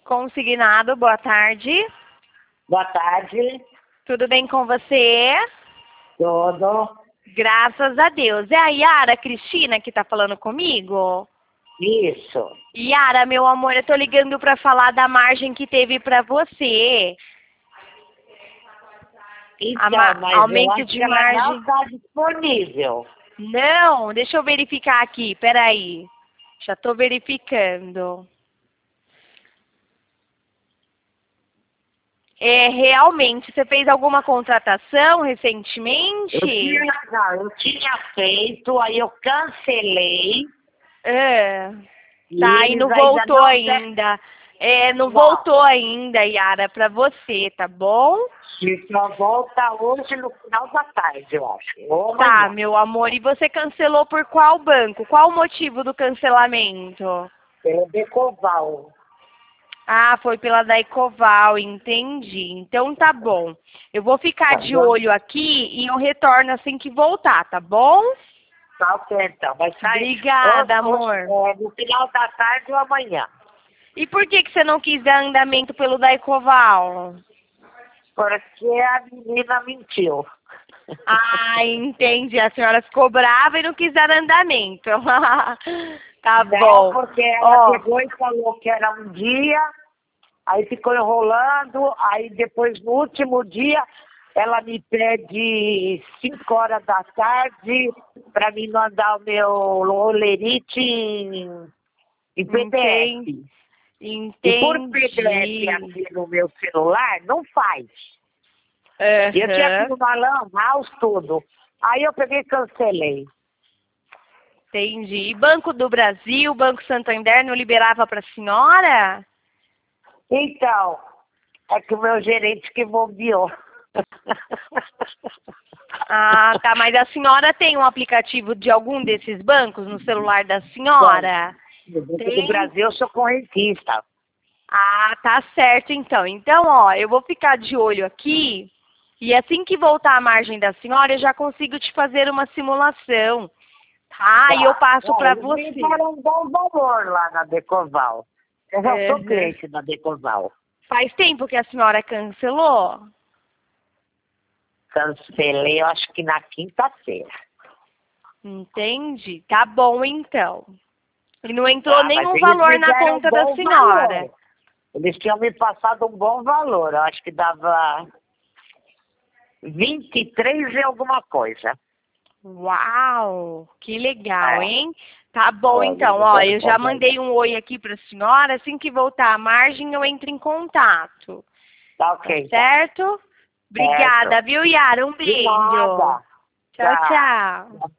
Consignado, boa tarde. Boa tarde. Tudo bem com você? Tudo. Graças a Deus. É a Yara Cristina que tá falando comigo? Isso. Yara, meu amor, eu tô ligando pra falar da margem que teve pra você. Então, mas aumento eu acho de que ela não margem. está disponível. Não, deixa eu verificar aqui, peraí. Já tô verificando. Realmente, você fez alguma contratação recentemente? Eu tinha feito, aí eu cancelei. Tá, e eles não ainda voltou não ainda. Não Não. voltou ainda, Yara, pra você, tá bom? E só volta hoje no final da tarde, eu acho. Ou Tá, amanhã. meu amor. E você cancelou por qual banco? Qual o motivo do cancelamento? Pelo Decoval. Ah, foi pela Daicoval, entendi. Então tá bom. Eu vou ficar Tá de bom? olho aqui e eu retorno assim que voltar, tá bom? Tá ok, então. Vai sair Obrigada, amor. no final da tarde ou amanhã. E por que você não quis dar andamento pelo Daicoval? Porque a menina mentiu. Ah, entendi. A senhora ficou brava e não quis dar andamento. Tá Não, bom. porque ela Ó, pegou e falou que era um dia, aí ficou enrolando, aí depois no último dia ela me pede 5 horas da tarde para mim mandar o meu olerite em PDF. E por PDF entendi. aqui no meu celular, não faz. E eu tinha Aham, aquilo na Lan House tudo. Aí eu peguei e cancelei. entendi. E Banco do Brasil, Banco Santander não liberava para a senhora? Então, é que o meu gerente que bobeou. Ah, tá. Mas a senhora tem um aplicativo de algum desses bancos no celular da senhora? No Banco do Tem? Brasil eu sou correntista. Ah, tá certo então. Então, ó, eu vou ficar de olho aqui e assim que voltar a margem da senhora, eu já consigo te fazer uma simulação, tá? E eu Tá. passo pra Eles me você. deram um bom valor lá na Decoval. Eu já sou Uhum. cliente da Decoval. Faz tempo que a senhora cancelou? Cancelei, eu acho que na quinta-feira. Entendi. Tá bom então. E não entrou Tá, mas nenhum eles valor me na deram um conta da bom senhora. valor. Eles tinham me passado um bom valor. Eu acho que dava 23 e alguma coisa. Uau, que legal, É, hein? Tá bom eles então, me ó, deram eu um bom já valor. mandei um oi aqui pra senhora, assim que voltar a margem eu entro em contato. Tá Tá ok, então. certo? Certo. Obrigada, viu, Yara? Um De beijo. nada. Tchau, Tchau. tchau.